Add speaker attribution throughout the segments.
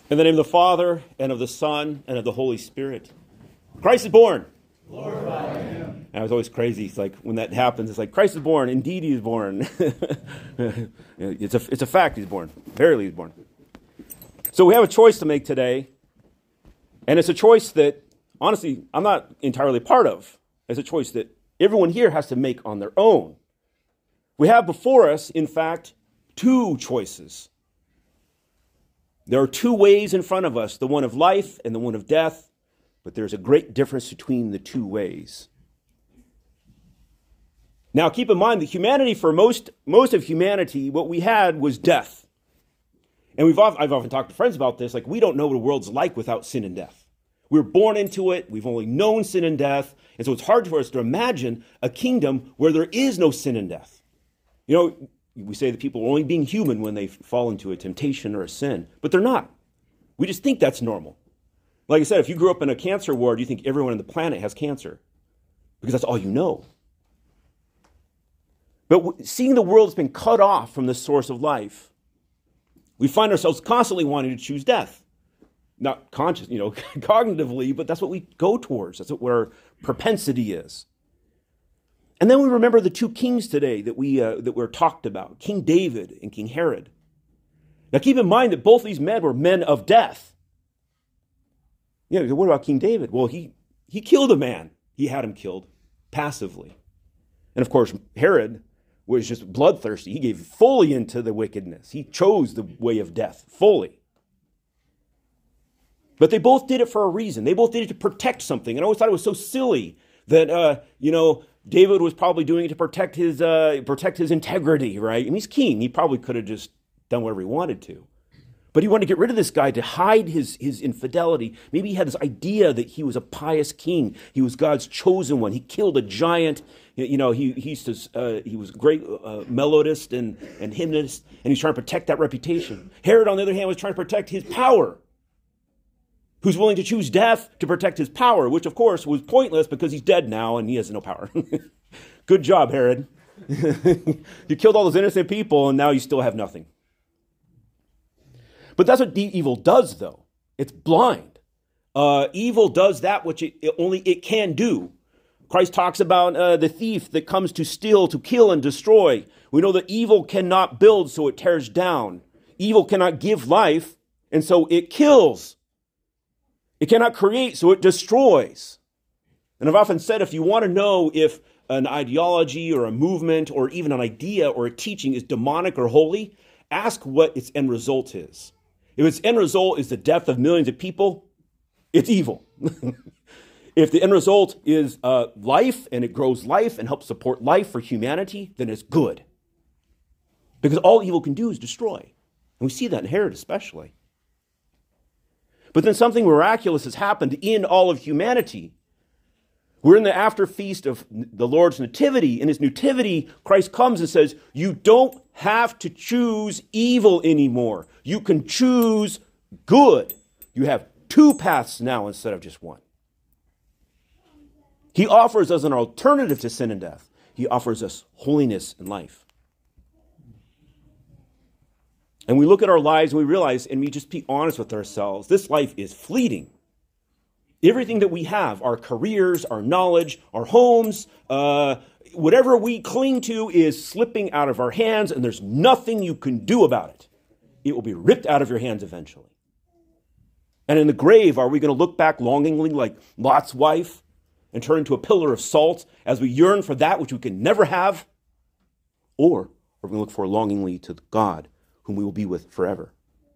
Speaker 1: In the name of the Father, and of the Son, and of the Holy Spirit. Christ is born.
Speaker 2: Glorify him.
Speaker 1: And I was always crazy. It's like when that happens, it's like Christ is born. Indeed, he is born. It's a fact he's born. Verily he's born. So we have a choice to make today. And it's a choice that, honestly, I'm not entirely part of. It's a choice that everyone here has to make on their own. We have before us, in fact, two choices. There are two ways in front of us, the one of life and the one of death, but there's a great difference between the two ways. Now, keep in mind that humanity, for most of humanity, what we had was death. And I've often talked to friends about this, like we don't know what the world's like without sin and death. We're born into it, we've only known sin and death, and so it's hard for us to imagine a kingdom where there is no sin and death. You know, we say that people are only being human when they fall into a temptation or a sin, but they're not. We just think that's normal. Like I said, if you grew up in a cancer ward, you think everyone on the planet has cancer because that's all you know. But seeing the world has been cut off from the source of life, we find ourselves constantly wanting to choose death. Not conscious, cognitively, but that's what we go towards. That's what our propensity is. And then we remember the two kings today that were talked about, King David and King Herod. Now keep in mind that both these men were men of death. What about King David? Well, he killed a man. He had him killed passively. And of course, Herod was just bloodthirsty. He gave fully into the wickedness. He chose the way of death fully. But they both did it for a reason. They both did it to protect something. And I always thought it was so silly that, David was probably doing it to protect his integrity, right? I mean, he's king. He probably could have just done whatever he wanted to. But he wanted to get rid of this guy to hide his infidelity. Maybe he had this idea that he was a pious king. He was God's chosen one. He killed a giant. He was a great melodist and hymnist, and he's trying to protect that reputation. Herod, on the other hand, was trying to protect his power. Who's willing to choose death to protect his power, which, of course, was pointless because he's dead now and he has no power. Good job, Herod. You killed all those innocent people and now you still have nothing. But that's what evil does, though. It's blind. Evil does that which it can do. Christ talks about the thief that comes to steal, to kill, and destroy. We know that evil cannot build, so it tears down. Evil cannot give life, and so it kills. It cannot create, so it destroys. And I've often said, if you want to know if an ideology or a movement or even an idea or a teaching is demonic or holy, ask what its end result is. If its end result is the death of millions of people, it's evil. If the end result is life and it grows life and helps support life for humanity, then it's good. Because all evil can do is destroy. And we see that in Herod especially. But then something miraculous has happened in all of humanity. We're in the after feast of the Lord's nativity. In his nativity, Christ comes and says, you don't have to choose evil anymore. You can choose good. You have two paths now instead of just one. He offers us an alternative to sin and death. He offers us holiness and life. And we look at our lives and we realize, and we just be honest with ourselves, this life is fleeting. Everything that we have, our careers, our knowledge, our homes, whatever we cling to is slipping out of our hands, and there's nothing you can do about it. It will be ripped out of your hands eventually. And in the grave, are we going to look back longingly like Lot's wife and turn into a pillar of salt as we yearn for that which we can never have? Or are we going to look for longingly to God, whom we will be with forever?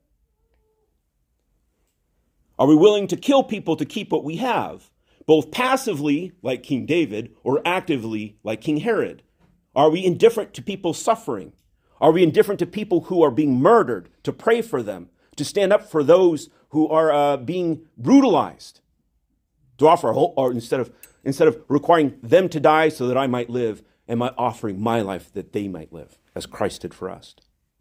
Speaker 1: Are we willing to kill people to keep what we have, both passively, like King David, or actively, like King Herod? Are we indifferent to people suffering? Are we indifferent to people who are being murdered, to pray for them, to stand up for those who are being brutalized? To offer hope, or instead of requiring them to die so that I might live, am I offering my life that they might live, as Christ did for us?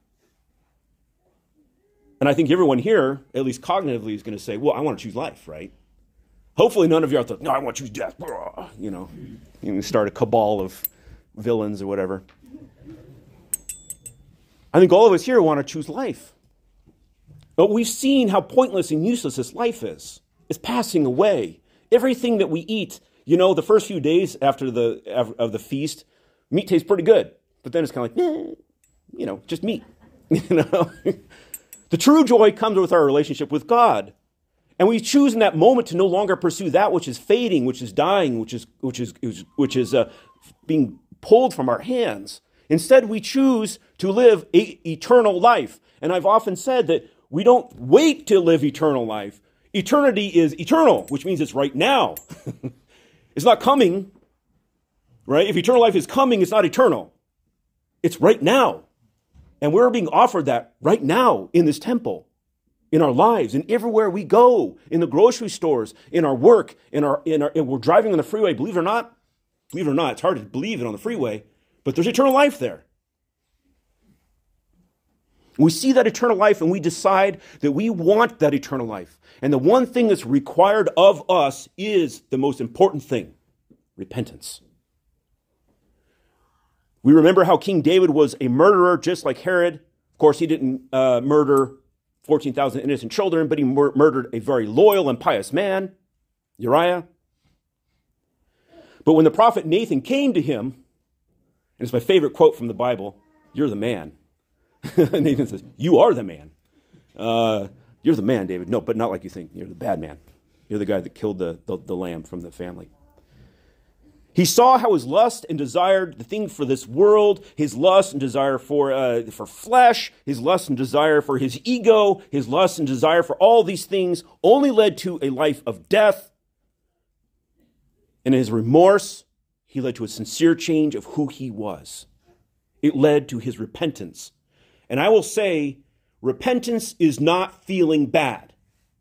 Speaker 1: And I think everyone here, at least cognitively, is going to say, well, I want to choose life, right? Hopefully none of you are like, no, I want to choose death. You start a cabal of villains or whatever. I think all of us here want to choose life. But we've seen how pointless and useless this life is. It's passing away. Everything that we eat, the first few days after the feast, meat tastes pretty good. But then it's kind of like, just meat. The true joy comes with our relationship with God. And we choose in that moment to no longer pursue that which is fading, which is dying, which is being pulled from our hands. Instead, we choose to live eternal life. And I've often said that we don't wait to live eternal life. Eternity is eternal, which means it's right now. It's not coming, right? If eternal life is coming, it's not eternal. It's right now. And we're being offered that right now in this temple, in our lives, and everywhere we go, in the grocery stores, in our work, and we're driving on the freeway. Believe it or not, it's hard to believe it on the freeway, but there's eternal life there. We see that eternal life and we decide that we want that eternal life. And the one thing that's required of us is the most important thing: repentance. We remember how King David was a murderer just like Herod. Of course, he didn't murder 14,000 innocent children, but he murdered a very loyal and pious man, Uriah. But when the prophet Nathan came to him, and it's my favorite quote from the Bible, "You're the man." Nathan says, "You are the man. You're the man, David." No, but not like you think. You're the bad man. You're the guy that killed the lamb from the family. He saw how his lust and desire, the thing for this world, his lust and desire for flesh, his lust and desire for his ego, his lust and desire for all these things only led to a life of death. And his remorse, he led to a sincere change of who he was. It led to his repentance. And I will say, repentance is not feeling bad.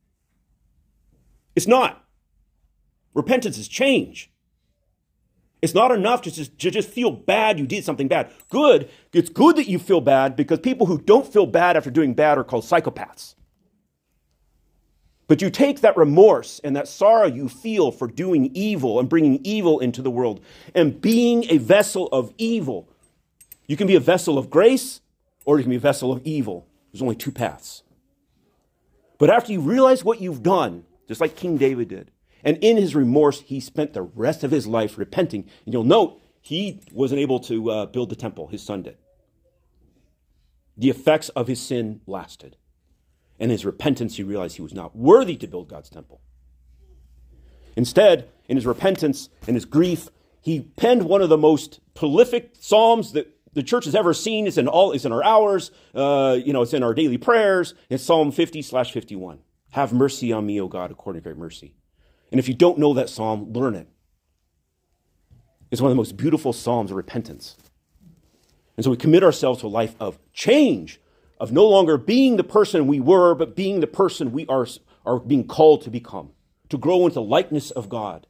Speaker 1: It's not. Repentance is change. It's not enough to just feel bad you did something bad. Good. It's good that you feel bad, because people who don't feel bad after doing bad are called psychopaths. But you take that remorse and that sorrow you feel for doing evil and bringing evil into the world and being a vessel of evil. You can be a vessel of grace, or you can be a vessel of evil. There's only two paths. But after you realize what you've done, just like King David did, and in his remorse, he spent the rest of his life repenting. And you'll note, he wasn't able to build the temple. His son did. The effects of his sin lasted. And his repentance, he realized he was not worthy to build God's temple. Instead, in his repentance and his grief, he penned one of the most prolific psalms that the church has ever seen. It's in our hours. It's in our daily prayers. It's Psalm 50/51. "Have mercy on me, O God, according to great mercy." And if you don't know that psalm, learn it. It's one of the most beautiful psalms of repentance. And so we commit ourselves to a life of change, of no longer being the person we were, but being the person we are being called to become, to grow into the likeness of God.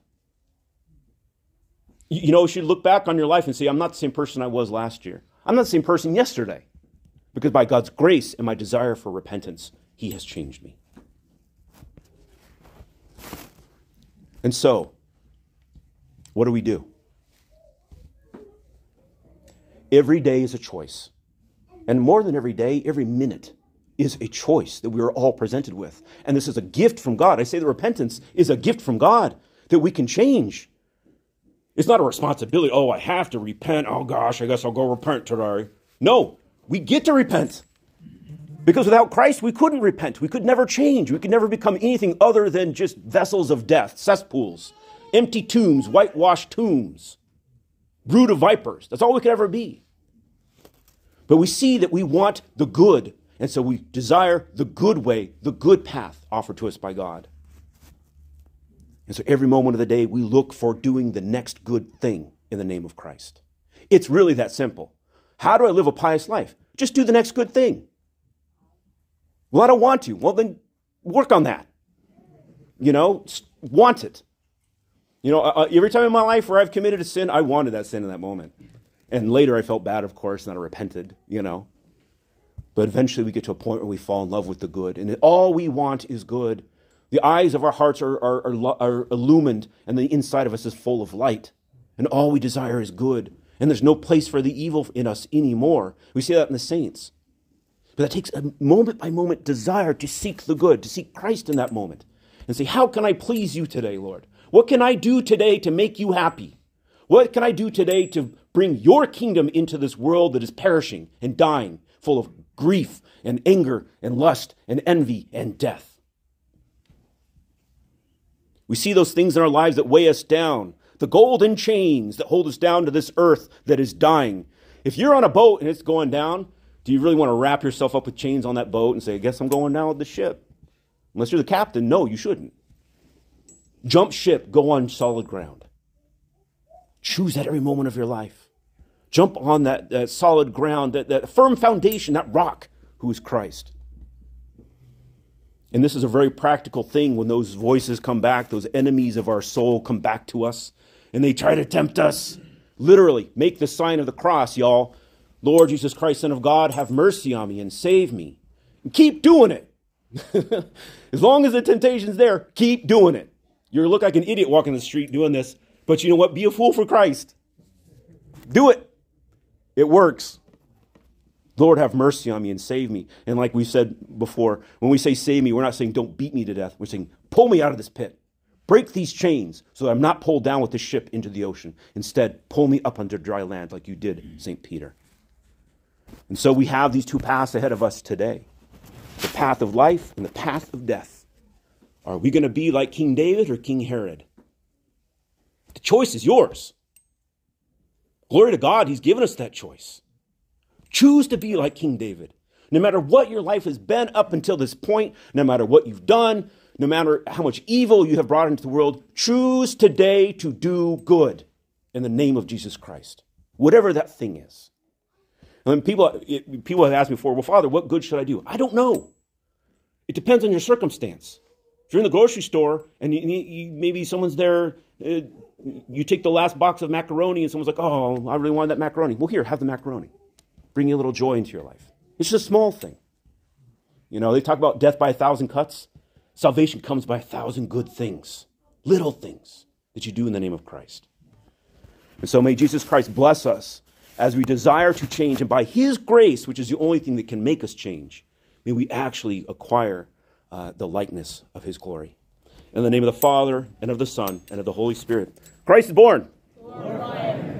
Speaker 1: You should look back on your life and say, "I'm not the same person I was last year. I'm not the same person yesterday." Because by God's grace and my desire for repentance, he has changed me. And so, what do we do? Every day is a choice. And more than every day, every minute is a choice that we are all presented with. And this is a gift from God. I say that repentance is a gift from God that we can change. It's not a responsibility. "Oh, I have to repent. Oh gosh, I guess I'll go repent today." No, we get to repent. Because without Christ, we couldn't repent. We could never change. We could never become anything other than just vessels of death, cesspools, empty tombs, whitewashed tombs, brood of vipers. That's all we could ever be. But we see that we want the good, and so we desire the good way, the good path offered to us by God. And so every moment of the day, we look for doing the next good thing in the name of Christ. It's really that simple. How do I live a pious life? Just do the next good thing. Well, I don't want to. Well, then work on that. Want it. Every time in my life where I've committed a sin, I wanted that sin in that moment. And later I felt bad, of course, and I repented, But eventually we get to a point where we fall in love with the good. And all we want is good. The eyes of our hearts are illumined, and the inside of us is full of light. And all we desire is good. And there's no place for the evil in us anymore. We see that in the saints. But that takes a moment by moment desire to seek the good, to seek Christ in that moment. And say, how can I please you today, Lord? What can I do today to make you happy? What can I do today to bring your kingdom into this world that is perishing and dying, full of grief and anger and lust and envy and death? We see those things in our lives that weigh us down, the golden chains that hold us down to this earth that is dying. If you're on a boat and it's going down, do you really want to wrap yourself up with chains on that boat and say, I guess I'm going down with the ship? Unless you're the captain, no, you shouldn't. Jump ship, go on solid ground. Choose at every moment of your life. Jump on that solid ground, that firm foundation, that rock, who is Christ. And this is a very practical thing when those voices come back, those enemies of our soul come back to us, and they try to tempt us. Literally, make the sign of the cross, y'all. Lord Jesus Christ, Son of God, have mercy on me and save me. And keep doing it. As long as the temptation's there, keep doing it. You'll look like an idiot walking the street doing this, but you know what? Be a fool for Christ. Do it. It works. Lord, have mercy on me and save me. And like we said before, when we say save me, we're not saying don't beat me to death. We're saying pull me out of this pit. Break these chains so that I'm not pulled down with the ship into the ocean. Instead, pull me up under dry land like you did, St. Peter. And so we have these two paths ahead of us today. The path of life and the path of death. Are we going to be like King David or King Herod? The choice is yours. Glory to God, he's given us that choice. Choose to be like King David. No matter what your life has been up until this point, no matter what you've done, no matter how much evil you have brought into the world, choose today to do good in the name of Jesus Christ. Whatever that thing is. And people have asked me before, well, Father, what good should I do? I don't know. It depends on your circumstance. If you're in the grocery store and maybe someone's there, you take the last box of macaroni and someone's like, oh, I really wanted that macaroni. Well, here, have the macaroni. Bring you a little joy into your life. It's just a small thing. You know, they talk about death by 1,000 cuts. Salvation comes by 1,000 good things, little things that you do in the name of Christ. And so may Jesus Christ bless us as we desire to change. And by his grace, which is the only thing that can make us change, may we actually acquire the likeness of his glory. In the name of the Father, and of the Son, and of the Holy Spirit. Christ is born. Glorify